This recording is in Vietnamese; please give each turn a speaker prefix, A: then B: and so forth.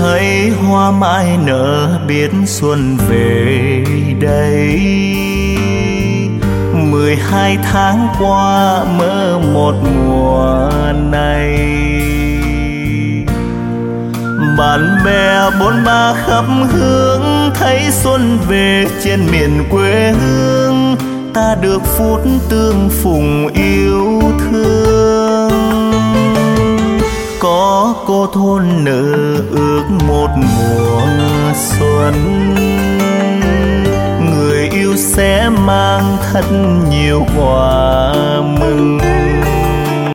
A: thấy hoa mai nở biết xuân về đây. 12 tháng qua mơ một mùa này, bạn bè bốn ba khắp hướng thấy xuân về trên miền quê hương. Ta được phút tương phùng yêu thương, có cô thôn nữ ước một mùa xuân. Người yêu sẽ mang thật nhiều quà mừng.